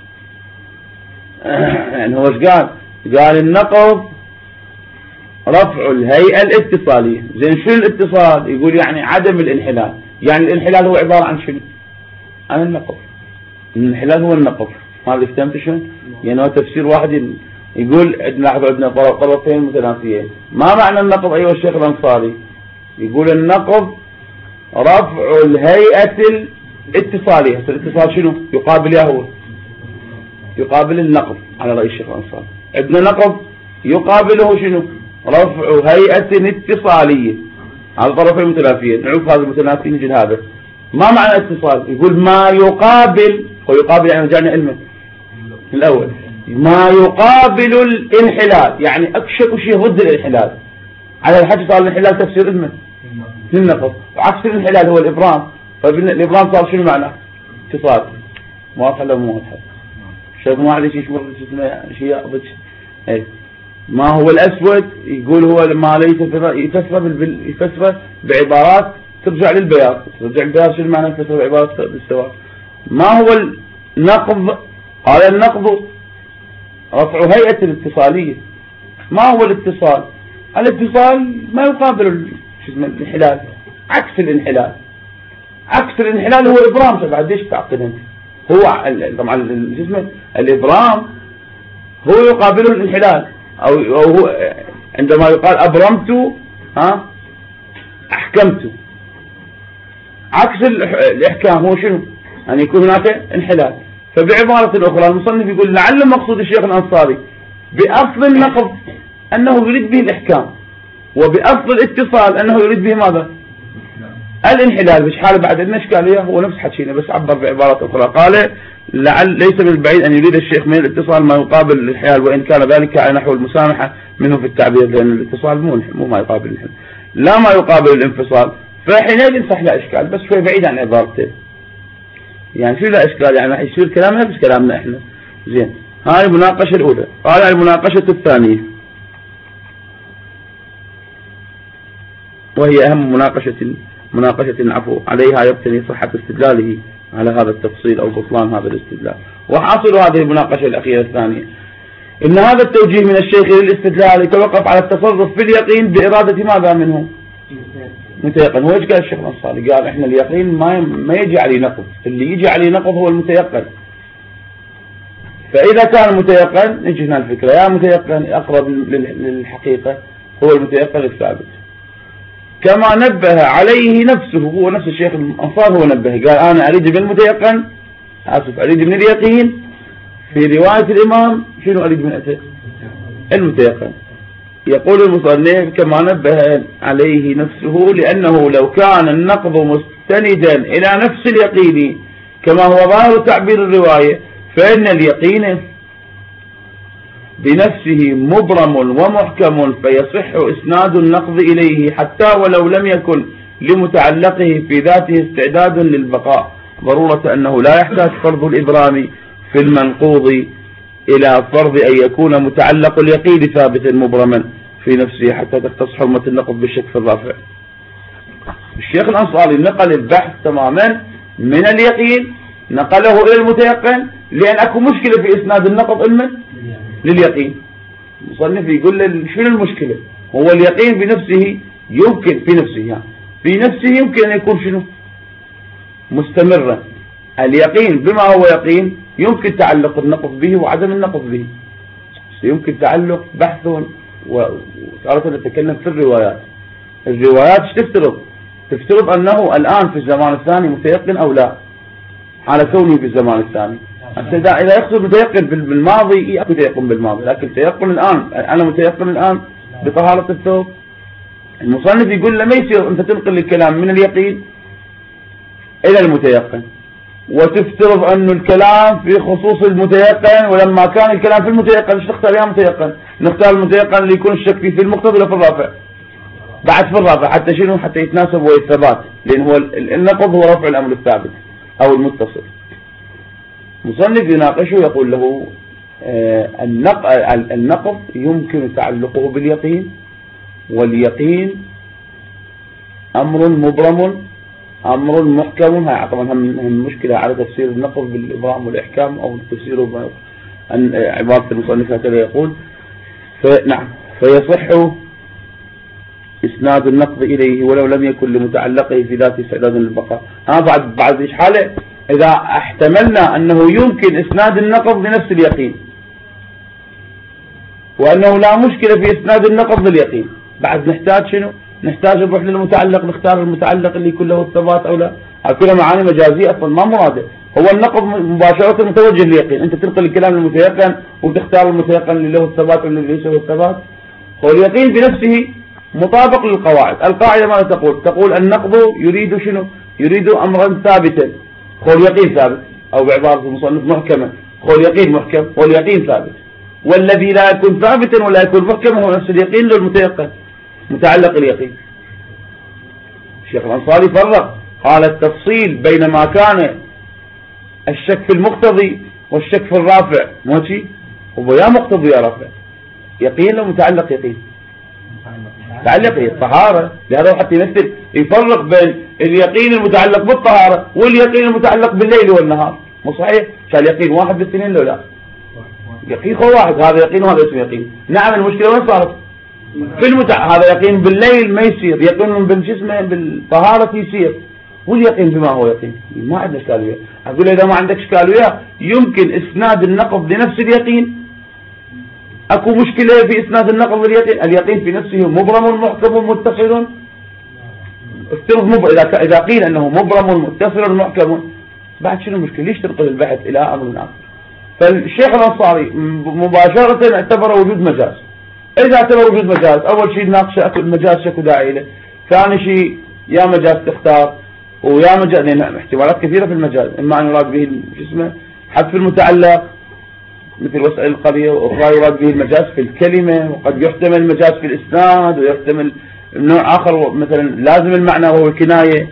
يعني هو ايش قال النقض رفع الهيئة الاتصالية. زين، شو الاتصال؟ يقول يعني عدم الانحلال، يعني الانحلال هو عبارة عن شنو؟ عن النقض. الانحلال هو النقض. هذا فهمت شنو؟ يعني هو تفسير واحد يقول عندنا طرفين متنافيين. ما معنى النقض أيها الشيخ الأنصاري؟ يقول النقض رفع الهيئة الاتصالية. الاتصال شنو؟ يقابل النقض على رأي الشيخ الأنصاري. عندنا نقض يقابله شنو؟ رفع هيئة اتصالية. هذا طرفين متنافيين، نعوف هذا المتنافي نجي هذا. ما معنى اتصال؟ يقول ما يقابل، ويقابل يعني رجعنا علمه الأول، ما يقابل الانحلال، يعني أكشف شيء ضد الانحلال. على الحج صار الانحلال تفسير علمه للنقض، وعكس الانحلال هو الإبرام، فالإبرام صار شنو معنى؟ اتصال. واضح ولا مو واضح؟ شيخ ما عليه شيء شيء ما هو الأسود يقول هو ما ليس يفسر بعبارات ترجع للبياض. ترجع للبياض شنو معنى يفسر بعبارات للسواد؟ ما هو النقض؟ قال النقض رفع هيئة الاتصالية. ما هو الاتصال؟ الاتصال ما يقابل الانحلال، عكس الانحلال. عكس الانحلال هو إبرام. بعد ليش تعقد انت؟ هو طبعا الإبرام هو يقابله الانحلال، أو هو عندما يقال أبرمت أحكمت. عكس الإحكام هو شنو؟ أن يكون هناك انحلال. فبعبارة أخرى المصنف يقول لعل مقصود الشيخ الأنصاري بأصل النقض أنه يريد به الإحكام، وبأصل الاتصال أنه يريد به ماذا؟ الانحلال. مش حاله بعد عندنا إشكالية، هو نفس حكينا بس عبر بعبارة أخرى. قال ليس من البعيد أن يريد الشيخ من الاتصال ما يقابل الانحلال، وإن كان ذلك على نحو المسامحة منه في التعبير، لأن الاتصال مو ما يقابل الانحلال، لا ما يقابل الانفصال. فحينئذ صح لا إشكال، بس شوي بعيد عن عبارته. يعني شو لا إشكال؟ يعني يصير كلامنا نفس كلامنا إحنا. زين، هاي المناقشة الأولى. قال المناقشة الثانية وهي أهم مناقشة عفو عليها يبتني صحة استدلاله على هذا التفصيل أو بطلان هذا الاستدلال. وحاصل هذه المناقشة الأخيرة الثانية إن هذا التوجيه من الشيخ للاستدلال يتوقف على التصرف في اليقين بإرادة ماذا منه؟ متيقن. هو ايش قال الشيخ الأنصاري؟ قال إحنا اليقين ما يجي عليه نقض، اللي يجي عليه نقض هو المتيقن. فإذا كان متيقن نجي هنا الفكرة، يا متيقن أقرب للحقيقة هو المتيقن الثابت، كما نبه عليه نفسه. هو نفس الشيخ الأنصاري هو نبه، قال أنا أريد بالمتيقن آسف أريد من اليقين في رواية الإمام شنو أريد من أتى المتيقن. يقول المصنف كما نبه عليه نفسه لأنه لو كان النقض مستندا إلى نفس اليقين كما هو ظاهر تعبير الرواية فإن اليقين بنفسه مبرم ومحكم فيصح إسناد النقض إليه حتى ولو لم يكن لمتعلقه في ذاته استعداد للبقاء، ضرورة أنه لا يحتاج فرض الإبرام في المنقوض إلى فرض أن يكون متعلق اليقين ثابتا مبرما في نفسه حتى تختص حرمة النقض بالشك في الرافع. الشيخ الأنصاري نقل البحث تماما من اليقين نقله إلى المتيقن لأن أكو مشكلة في إسناد النقض لليقين. المصنف يقول له شنو المشكلة؟ هو اليقين بنفسه يمكن في نفسه يمكن أن يكون شنو مستمرا. اليقين بما هو يقين يمكن تعلق النقض به وعدم النقض به، يمكن تعلق بحث وتارة نتكلم في الروايات ايش تفترض أنه الآن في الزمان الثاني متيقن أو لا على كونه في الزمان الثاني. إذا يقصد متيقن بالماضي متيقن بالماضي، لكن تيقن الآن أنا متيقن الآن بطهارة الثوب. المصنف يقول له ما يصير أنت تنقل الكلام من اليقين إلى المتيقن وتفترض أن الكلام في خصوص المتيقن، ولما كان الكلام في المتيقن ايش نختار يا متيقن؟ نختار المتيقن اللي يكون الشك فيه في المقتضى ولا في الرافع؟ بعد في الرافع حتى شنو؟ حتى يتناسب والثبات، لأن هو النقض هو رفع الأمر الثابت أو المتصل. مصنف يناقشه يقول له النقض يمكن تعلقه باليقين، واليقين أمر مبرم أمر محكم. هاي طبعا هم مشكلة على تفسير النقض بالإبرام والإحكام أو تفسيره عبارة المصنف هكذا يقول. فنعم فيصح إسناد النقض إليه ولو لم يكن لمتعلقه في ذات استعداد للبقاء. بعد إيش حاله؟ إذا احتملنا أنه يمكن إسناد النقض لنفس اليقين وأنه لا مشكلة في إسناد النقض لليقين، بعد نحتاج شنو؟ نحتاج نروح للمتعلق نختار المتعلق اللي يكون له الثبات أو لا. هذه كلها معاني مجازية أصلا ما مراده. هو النقض مباشرة متوجه لليقين، أنت تنقل الكلام للمتيقن وتختار المتيقن اللي له الثبات واللي ليس له الثبات. هو اليقين بنفسه مطابق للقواعد. القاعدة ماذا تقول النقض يريد شنو؟ يريد أمرا ثابتا، هو اليقين ثابت، أو بعبارة المصنف محكما هو اليقين محكم، هو اليقين ثابت. والذي لا يكون ثابتا ولا يكون محكما هو نفس اليقين للمتيقن متعلق اليقين. الشيخ الأنصاري فرق، قال التفصيل بين ما كان الشك في المقتضي والشك في الرافع ماشي، هو يا مقتضي يا رافع، يقين لو متعلق يقين متعلق الطهارة. لهذا حتى يمثل يفرق بين اليقين المتعلق بالطهارة واليقين المتعلق بالليل والنهار. مو صحيح؟ كان اليقين واحد بالاثنين لو لا؟ يقين هو واحد، هذا يقين وهذا اسمه يقين. نعم المشكلة وين صارت؟ في هذا يقين بالليل ما يصير، يقين بالجسم بالطهارة يصير، واليقين بما هو يقين ما عندنا اشكال وياه. اقول اذا ما عندك اشكال وياه يمكن اسناد النقض لنفس اليقين. اكو مشكلة في اسناد النقض لليقين، اليقين في نفسه مبرم محكم متصل. اذا قيل انه مبرم متصل محكم بعد شنو المشكلة؟ ليش تنقل البحث الى امر اخر؟ فالشيخ الأنصاري مباشرة اعتبر وجود مجاز. إذا اعتبر وجود مجاز أول شيء ناقش المجاز شكو داعي له، ثاني شيء يا مجاز تختار ويا مجاز، لأن احتمالات كثيرة في المجاز، إما أن يراد به حذف المتعلق مثل وسائل القرية، وأخرى يراد به المجاز في الكلمة، وقد يحتمل المجاز في الإسناد، ويحتمل نوع آخر مثلا لازم المعنى وهو الكناية.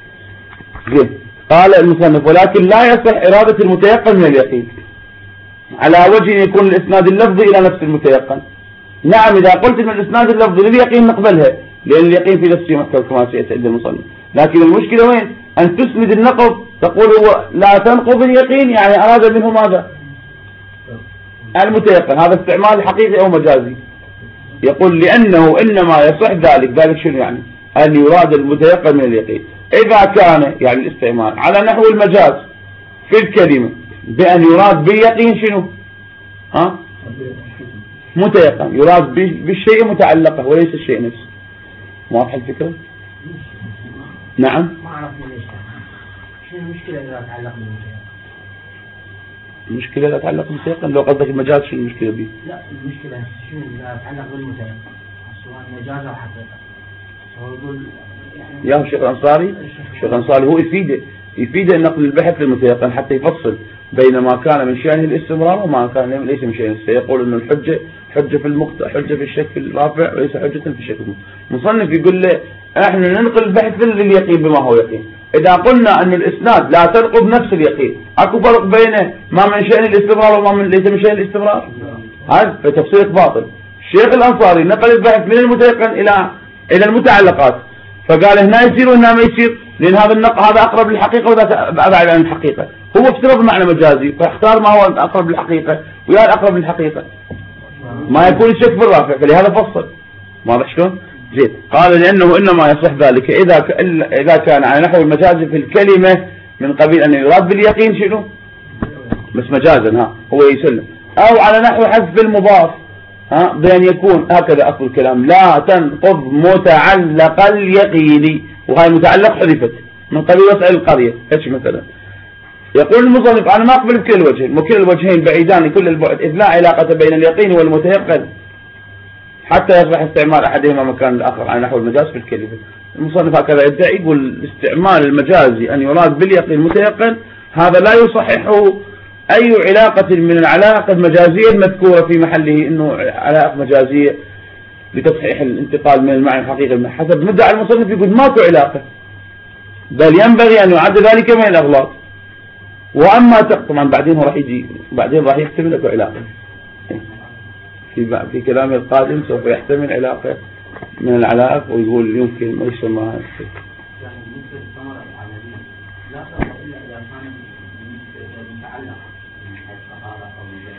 قال المصنف ولكن لا يصح إرادة المتيقن من اليقين على وجه يكون الإسناد اللفظي إلى نفس المتيقن. نعم إذا قلت من الإسناد اللفظي لليقين نقبلها، لأن اليقين في نفسه محكم كما سيأتي عند المصنف، لكن المشكلة وين؟ أن تسند النقض تقول هو لا تنقض اليقين، يعني أراد منه ماذا؟ المتيقن. هذا استعمال حقيقي أو مجازي. يقول لأنه إنما يصح ذلك شنو يعني؟ أن يراد المتيقن من اليقين إذا كان يعني الاستعمال على نحو المجاز في الكلمة بأن يراد باليقين شنو؟ متيقن، يراد بالشيء متعلقه وليس الشيء نفسه. واضح الفكرة؟ نعم. ما أعرف من إيش شنو المشكلة إذا تعلق بالمتيقن؟ المشكلة لا تتعلق بالمتيقن. لو قصدك المجاز شو المشكلة به؟ لا المشكلة شو لا تتعلق بالمتيقن سواء مجاز أو حقيقة. هو يقول يا الشيخ الأنصاري، الشيخ الأنصاري هو يفيده نقل البحث للمتيقن حتى يفصل بين ما كان من شأنه الاستمرار وما كان ليس من شأنه. سيقول إنه الحجة حجة في الشك الرافع وليس حجة في الشك المصنف يقول له احنا ننقل البحث لليقين بما هو يقين. إذا قلنا أن الإسناد لا تنقض نفس اليقين، أكو فرق بينه ما من شأن الاستمرار وما من ليس من شأن الاستمرار. هذا فتفسير باطل. الشيخ الأنصاري نقل البحث من المتيقن إلى المتعلقات، فقال هنا يصير وهنا ما يصير، لأن هذا أقرب للحقيقة وذا أبعد عن الحقيقة. هو افترض معنى مجازي فاختار ما هو أقرب للحقيقة ويا الأقرب للحقيقة ما يكون الشك بالرافع، فلهذا فصل. واضح شلون؟ زين. قال لأنه إنما يصح ذلك إذا كان على نحو المجاز في الكلمة من قبيل أن يراد باليقين شنو؟ بس مجازا هو يسلم، أو على نحو حذف المضاف بأن يكون هكذا أصل الكلام لا تنقض متعلق اليقين، وهاي متعلق حذفت من قبيل وسائل القرية هيك مثلا. يقول المصنف أنا ما أقبل بكل الوجهين، وكل الوجهين بعيدان كل البعد، إذ لا علاقة بين اليقين والمتيقن حتى يصبح استعمال أحدهما مكان الآخر على نحو المجاز في الكلمة. المصنف هكذا يدعي، يقول الاستعمال المجازي أن يراد باليقين المتيقن هذا لا يصححه أي علاقة من العلاقة المجازية المذكورة في محله، إنه علاقة مجازية لتصحيح الانتقال من المعنى الحقيقي. حسب مدعي المصنف يقول ماكو علاقة، بل ينبغي أن يعد ذلك من الأغلاط. وأما طبعا بعدين راح يحتمل أكو علاقة في كلامه القادم، سوف يحتمل علاقة من العلاقة ويقول يمكن ما يسمى يعني بالنسبة للثمرة العملية لا تقع إلا إذا كانت متعلقة من حيث الطهارة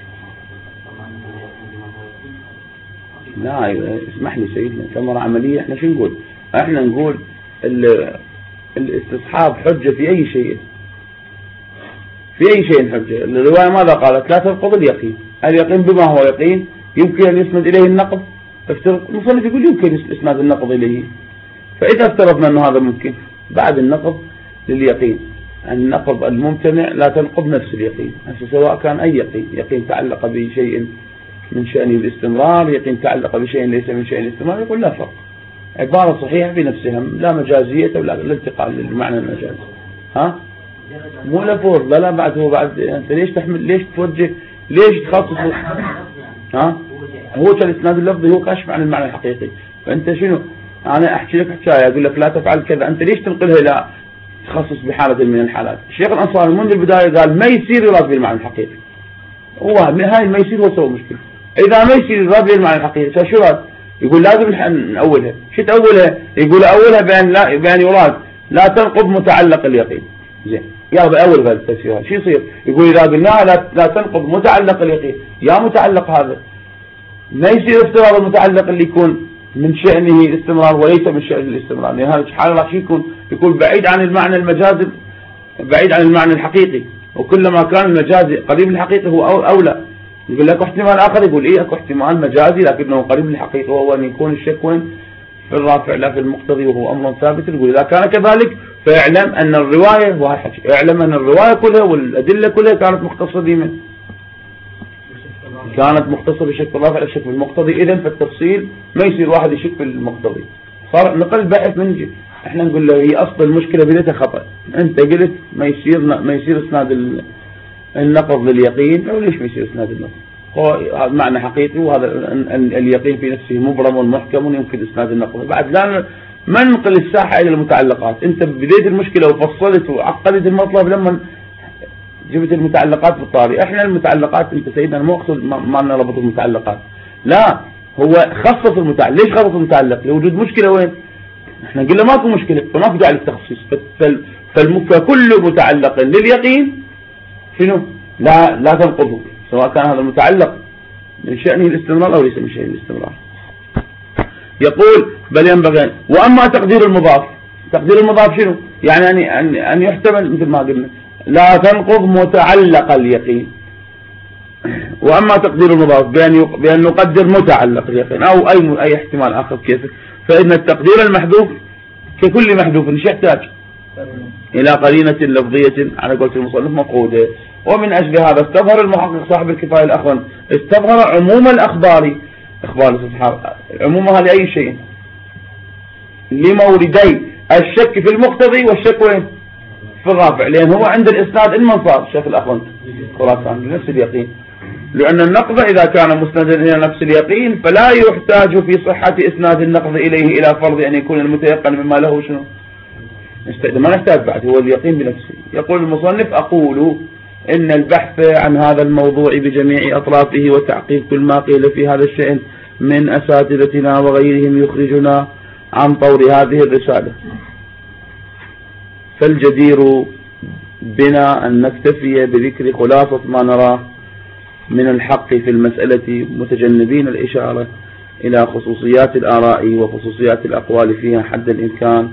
أو لا اسمح لي سيدنا، ثمرة عملية احنا شو نقول؟ احنا نقول الاستصحاب حجة في أي شيء، في أي شيء حجة. الرواية ماذا قالت؟ لا تنقض اليقين. اليقين بما هو يقين يمكن أن يسند إليه النقض. المصنف يقول يمكن إسناد النقض إليه، فإذا افترضنا أنه هذا ممكن بعد النقض لليقين، النقض الممتنع لا تنقض نفس اليقين، سواء كان أي يقين تعلق بشيء من شأن الاستمرار، يقين تعلق بشيء ليس من شأن الاستمرار، يقول لا فرق. عبارة صحيحة في نفسها، لا مجازية ولا الانتقال للمعنى المجازي. مو لفظ لا بعد هو بعد أنت ليش تحمل، ليش توجه، ليش تخصص هو كالإسناد اللفظي هو كاشف عن المعنى الحقيقي. فأنت شنو، أنا أحكي لك حكاية أقول لك لا تفعل كذا، أنت ليش تنقلها إلى تخصص بحالة من الحالات؟ الشيخ الأنصاري منذ البداية قال ما يصير يراد بالمعنى الحقيقي، هو هاي ما يصير هو سوى مشكلة. إذا ما يصير يراد بالمعنى الحقيقي شو راد؟ يقول لازم نأولها. شو تأولها؟ يقول أولها بأن يراد لا تنقض متعلق اليقين. زين يلا أول هذا التفسير شو يصير؟ يقول إذا قلناها لا تنقض متعلق اليقين، يا متعلق هذا ما يصير افتراض المتعلق اللي يكون من شأنه الاستمرار وليس من شأن الاستمرار، لأن هذا الحال راح يكون بعيد عن المعنى المجازي، بعيد عن المعنى الحقيقي. وكلما كان المجازي قريب للحقيقي هو أولى. يقول لك احتمال آخر، يقول إيه أكو احتمال مجازي لكنه قريب للحقيقة، وهو أن يكون الشك وين في الرافع لا في المقتضي، وهو أمر ثابت. يقول إذا كان كذلك فاعلم أن الرواية، وهي حكي اعلم أن الرواية كلها والأدلة كلها كانت مختصة بمن؟ كانت مختصة بشك الرافع الشك بالمقتضي. إذن فالتفصيل ما يصير واحد يشك بالمقتضي، صار نقل بحث من احنا نقول له هي أصل المشكلة بدايتها خطأ، أنت قلت ما يصير اسناد النقض لليقين، أو ليش ما يصير اسناد النقض؟ هو معنى حقيقي، وهذا اليقين في نفسه مبرم ومحكم يمكن اسناد النقض. بعد لا ما ننقل الساحة إلى المتعلقات. أنت بديت المشكلة وفصلت وعقدت المطلب لما جبت المتعلقات بالطاري. احنا المتعلقات انت سيدنا مو اقصد ما نربط المتعلقات، لا هو خصص المتعلق. ليش خصص المتعلق؟ لوجود مشكلة وين؟ احنا قلنا ماكو مشكلة فما في داعي للتخصيص. فكل متعلق لليقين شنو؟ لا تنقضه، سواء كان هذا المتعلق من شأنه الاستمرار او ليس من شأنه الاستمرار. يقول بل ينبغي. واما تقدير المضاف، تقدير المضاف شنو؟ يعني ان يحتمل مثل ما قلنا لا تنقض متعلق اليقين. وأما تقدير المضاف بأن نقدر متعلق اليقين أو أي احتمال آخر كيف، فإن التقدير المحذوف ككل محذوف يحتاج إلى قرينة لفظية على قولة المصنف مفقودة. ومن أجل هذا استظهر المحقق صاحب الكفاية الأخوند استظهر عموم الأخبار، إخبار الصحابة عمومها لأي شيء، لموردي الشك في المقتضي والشك وين في الرافع، لأن هو عند الإسناد المنصار الشيخ الأخوند خراسان بنفس اليقين، لأن النقض إذا كان مسندا إلى نفس اليقين فلا يحتاج في صحة إسناد النقض إليه إلى فرض أن يكون المتيقن مما له شنو ما نحتاج بعد، هو اليقين بنفسه. يقول المصنف أقول إن البحث عن هذا الموضوع بجميع أطرافه وتعقيب كل ما قيل في هذا الشأن من أساتذتنا وغيرهم يخرجنا عن طور هذه الرسالة، فالجدير بنا أن نكتفي بذكر خلاصة ما نراه من الحق في المسألة متجنبين الإشارة إلى خصوصيات الآراء وخصوصيات الأقوال فيها حد الإمكان،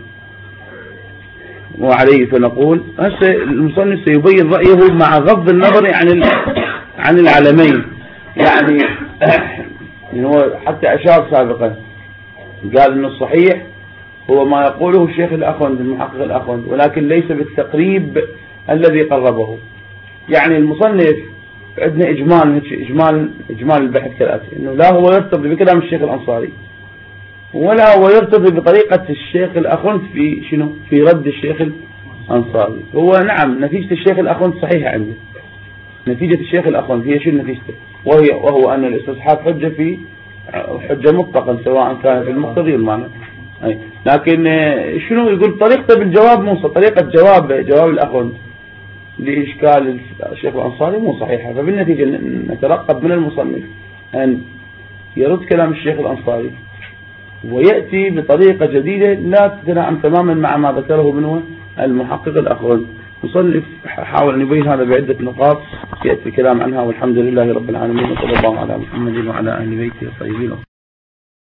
وعليه فنقول هسه المصنف سيبين رأيه مع غض النظر عن العلمين، يعني هو حتى أشار سابقا قال إن الصحيح هو ما يقوله الشيخ الأخوند المحقق الأخوند، ولكن ليس بالتقريب الذي قربه. يعني المصنف عندنا إجمال البحث كالآتي، إنه لا هو يرتضي بكلام الشيخ الأنصاري ولا هو يرتضي بطريقة الشيخ الأخوند في شنو في رد الشيخ الأنصاري. هو نعم نتيجة الشيخ الأخوند صحيحة عنده، نتيجة الشيخ الأخوند هي شنو نتيجته، وهو أن الاستصحاب حجة مطلقا سواء كان في المقتضي المعنى، لكن شنو يقول طريقته بالجواب مو طريقة جواب الأخوند لإشكال الشيخ الأنصاري مو صحيحة، فبالنتيجة نترقب من المصنف أن يرد كلام الشيخ الأنصاري ويأتي بطريقة جديدة لا تتناعم تماما مع ما ذكره منه المحقق الأخوند. المصنف حاول أن يبين هذا بعدة نقاط يأتي الكلام عنها، والحمد لله رب العالمين، وصلى الله على محمد وعلى أهل بيته الطيبين.